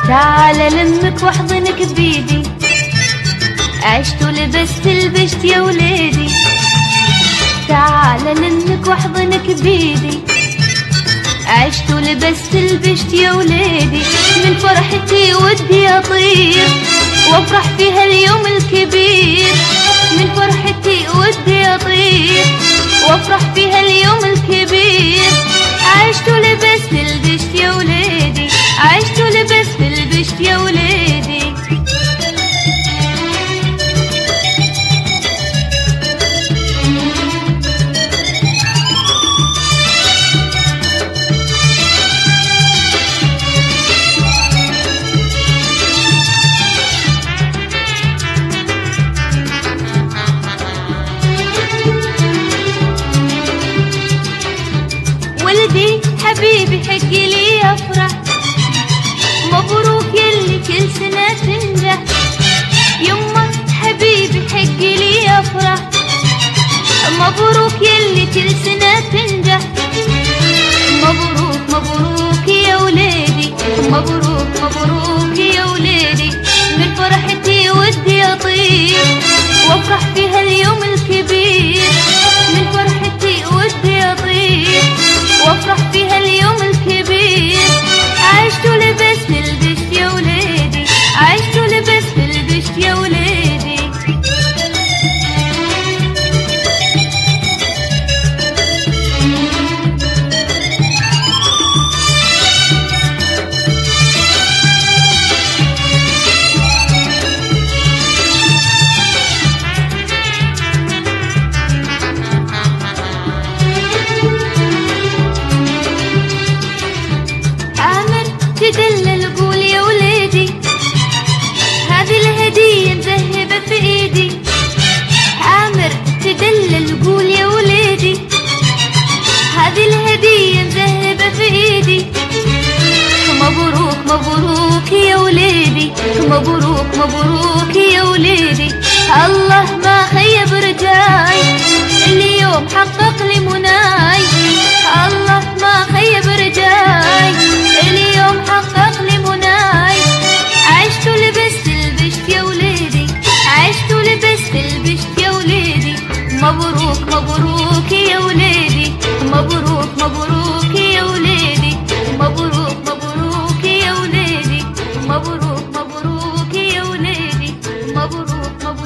تعال لمك واحضنك بيدي، عشت ولبست لبشت يا وليدي. تعال لمك واحضنك بيدي، عشت ولبست لبشت يا وليدي. من فرحتي ودي اطير وافرح في هاليوم الكبير، من فرحتي ودي اطير وافرح في هاليوم الكبير. عشت ولبست لبشت يا وليدي، عشت ولبست لبشت يا وليدي. ولدي حبيبي حق لي افرح، مبروك يلي كل سنة تنجح. يمه حبيبي حق لي افرح، مبروك يلي كل سنة تنجح. مبروك مبروك يا وليدي، مبروك مبروك يا وليدي. من فرحتي ودي اطير وافرح في هاليوم الكبير، من فرحتي ودي اطير وافرح في هاليوم الكبير. عشت ولبست لبشت يا وليدي، عشت ولبست لبشت يا وليدي. تدلل قول يا وليدي، هذه الهدية مذهبة في ايدي. عامر تدلل قول يا وليدي، هذه الهدية مذهبة في ايدي. مبروك مبروك يا وليدي، مبروك مبروك يا وليدي. الله ما خيب رجاي، اليوم حقق لي مناي. الله ما خيب رجاي، اليوم حقق لي مناي. عشت ولبست لبشت يا وليدي، عشت ولبست لبشت يا وليدي. مبروك مبروك يا وليدي، مبروك مبروك يا وليدي. مبروك مبروك يا وليدي، مبروك مبروك يا وليدي. مبروك مبروك